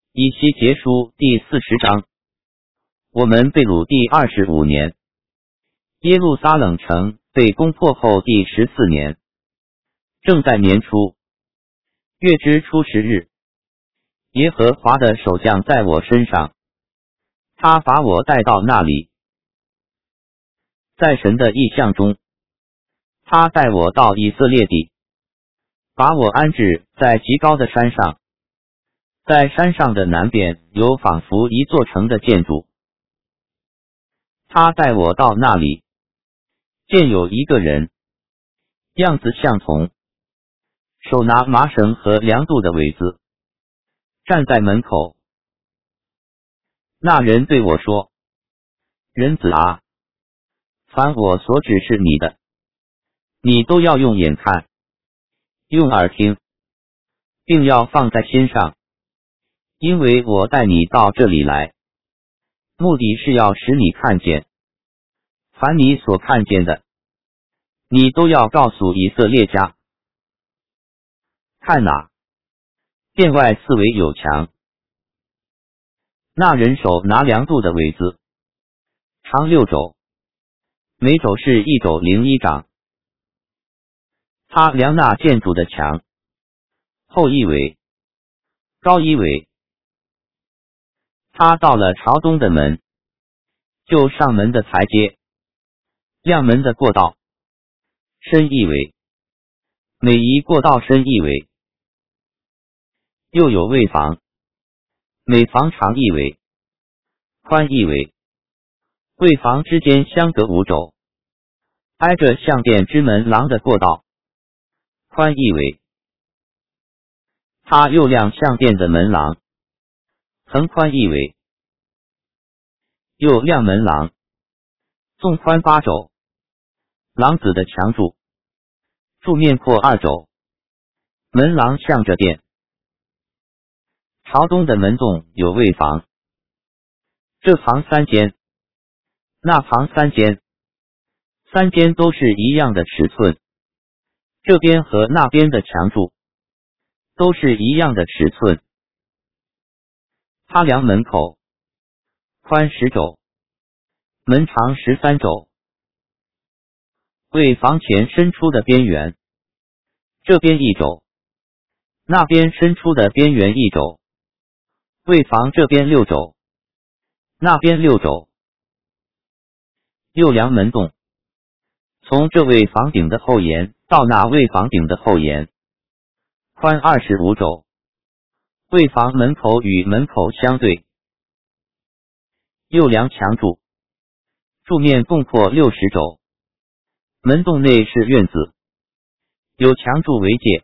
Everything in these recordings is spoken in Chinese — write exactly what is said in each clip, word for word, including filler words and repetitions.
以西结书第四十章。我们被掳第二十五年，耶路撒冷城被攻破后第十四年，正在年初，月之初十日，耶和华的手降在我身上，他把我带到那里，在神的意象中，他带我到以色列地，把我安置在极高的山上。在山上的南边有仿佛一座城的建筑，他带我到那里，见有一个人，样子像童，手拿麻绳和量度的苇子，站在门口。那人对我说：人子啊，凡我所指示你的，你都要用眼看，用耳听，并要放在心上。因为我带你到这里来，目的是要使你看见，凡你所看见的，你都要告诉以色列家。看哪，殿外四围有墙，那人手拿量度的苇子，长六肘，每肘是一肘零一掌。他量那建筑的墙，厚一围，高一围。他到了朝东的门，就上门的台阶，亮门的过道，深一围，每一过道深一围。又有卫房，每房长一围，宽一围，卫房之间相隔五肘，挨着象殿之门廊的过道，宽一围。他又量象殿的门廊，横宽一围，又亮门廊，纵宽八肘，廊子的墙柱，柱面阔二肘，门廊向着殿。朝东的门洞有卫房，这旁三间，那旁三间，三间都是一样的尺寸，这边和那边的墙柱都是一样的尺寸。他量门口，宽十肘，门长十三肘。为房前伸出的边缘，这边一肘，那边伸出的边缘一肘。为房这边六肘，那边六肘。又量门洞，从这位房顶的后沿到那位房顶的后沿，宽二十五肘。卫房门口与门口相对。又量墙柱，柱面共阔六十肘。门洞内是院子，有墙柱为界。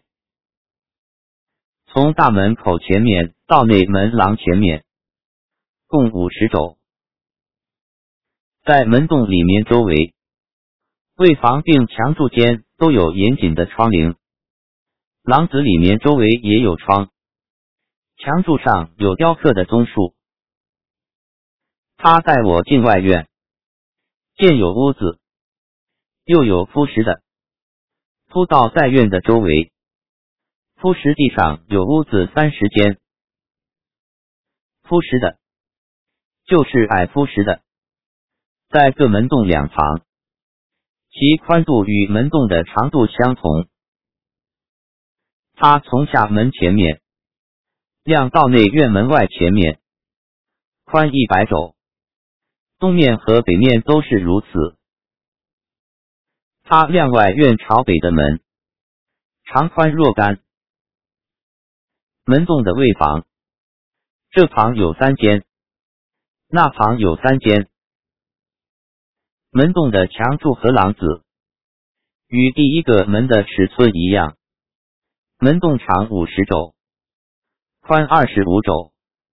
从大门口前面到内门廊前面，共五十肘。在门洞里面周围，卫房并墙柱间都有严谨的窗棂，廊子里面周围也有窗。墙柱上有雕刻的棕树。他带我进外院，见有屋子，又有铺石的，铺到在院的周围。铺石地上有屋子三十间。铺石的，就是矮铺石的，在各门洞两旁，其宽度与门洞的长度相同。他从下门前面量到内院门外前面，宽一百肘，东面和北面都是如此。他量外院朝北的门，长宽若干。门洞的卫房，这旁有三间，那旁有三间。门洞的墙柱和廊子与第一个门的尺寸一样，门洞长五十肘，宽二十五肘。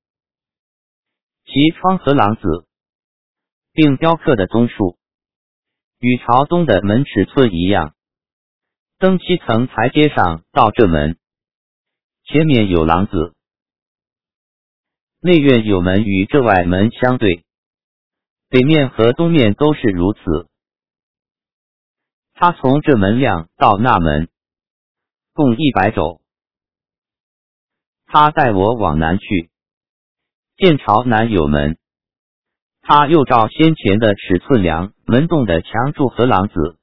其窗和廊子并雕刻的棕树与朝东的门尺寸一样。登七层台阶上到这门，前面有廊子。内院有门与这外门相对，北面和东面都是如此。他从这门量到那门，共一百肘。他带我往南去， 见朝南有门，他又照先前的尺寸量门洞的墙柱和廊子。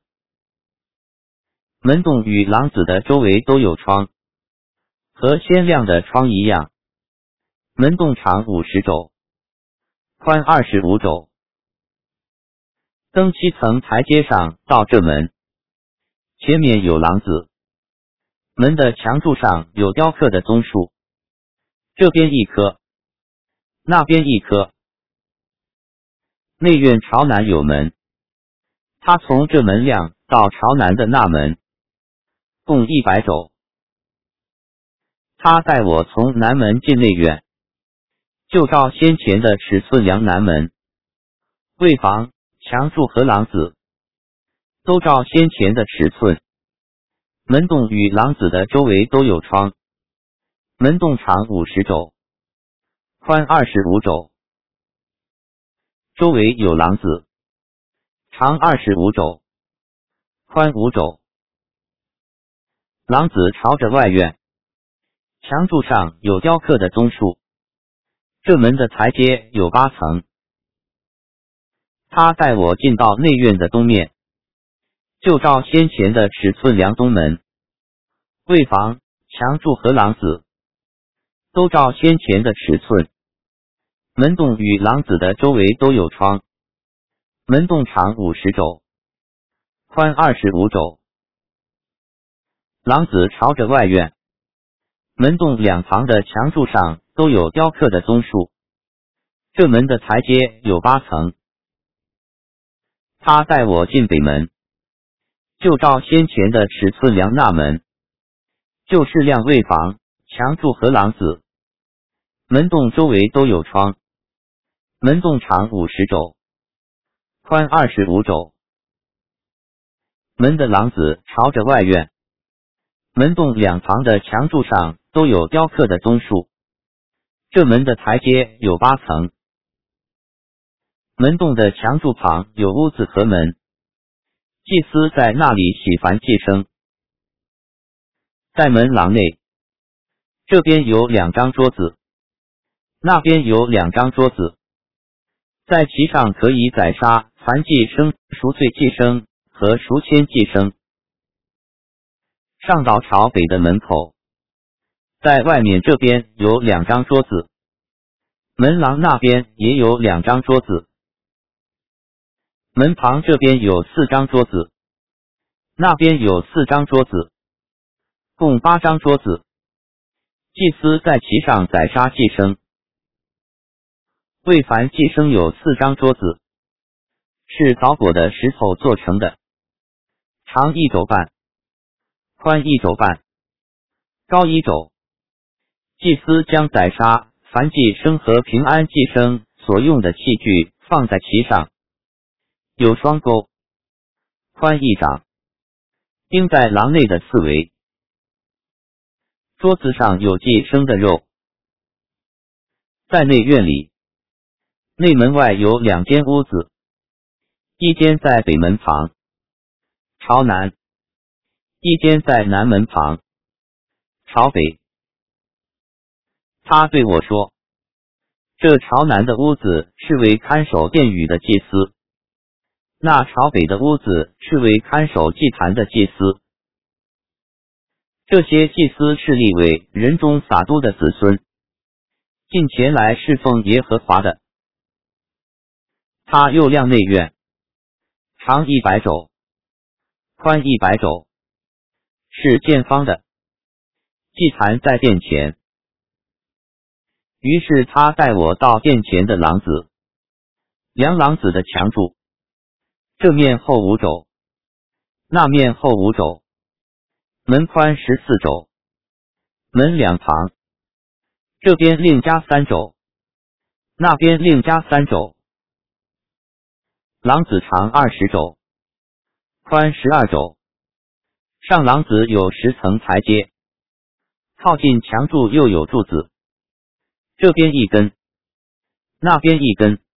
门洞与廊子的周围都有窗，和先亮的窗一样。门洞长五十肘，宽二十五肘。登七层台阶上到这门，前面有廊子，门的墙柱上有雕刻的棕树，这边一棵，那边一棵。内院朝南有门，他从这门亮到朝南的那门，共一百肘。他带我从南门进内院，就照先前的尺寸量南门，卫房、墙柱和廊子，都照先前的尺寸。门洞与廊子的周围都有窗，门洞长五十肘，宽二十五肘。周围有廊子，长二十五肘，宽五肘。廊子朝着外院，墙柱上有雕刻的棕树。这门的台阶有八层。他带我进到内院的东面，就照先前的尺寸量东门，卫房、墙柱和廊子，都照先前的尺寸。门洞与廊子的周围都有窗，门洞长五十肘，宽二十五肘。廊子朝着外院，门洞两旁的墙柱上都有雕刻的棕树。这门的台阶有八层。他带我进北门，就照先前的尺寸量那门，就是亮卫房、墙柱和廊子。门洞周围都有窗，门洞长五十肘，宽二十五肘。门的廊子朝着外院，门洞两旁的墙柱上都有雕刻的棕树。这门的台阶有八层。门洞的墙柱旁有屋子和门，祭司在那里洗燔祭牲。在门廊内，这边有两张桌子，那边有两张桌子，在其上可以宰杀燔祭牲、赎罪祭牲和赎愆祭牲。上到朝北的门口，在外面这边有两张桌子，门廊那边也有两张桌子。门旁这边有四张桌子，那边有四张桌子，共八张桌子。祭司在其上宰杀祭牲。为凡祭牲有四张桌子，是凿果的石头做成的，长一肘半，宽一肘半，高一肘。祭司将宰杀燔祭牲和平安祭牲所用的器具放在其上，有双钩，宽一掌，钉在廊内的四围。桌子上有祭牲的肉。在内院里，内门外有两间屋子，一间在北门旁，朝南；一间在南门旁，朝北。他对我说，这朝南的屋子是为看守殿宇的祭司，那朝北的屋子是为看守祭坛的祭司。这些祭司是利未人中撒督的子孙，近前来侍奉耶和华的。他又亮内院，长一百肘，宽一百肘，是见方的，祭坛在殿前。于是他带我到殿前的廊子，量廊子的墙柱，这面厚五肘，那面厚五肘，门宽十四肘，门两旁，这边另加三肘，那边另加三肘。廊子长二十肘，宽十二肘，上廊子有十层台阶，靠近墙柱又有柱子，这边一根，那边一根。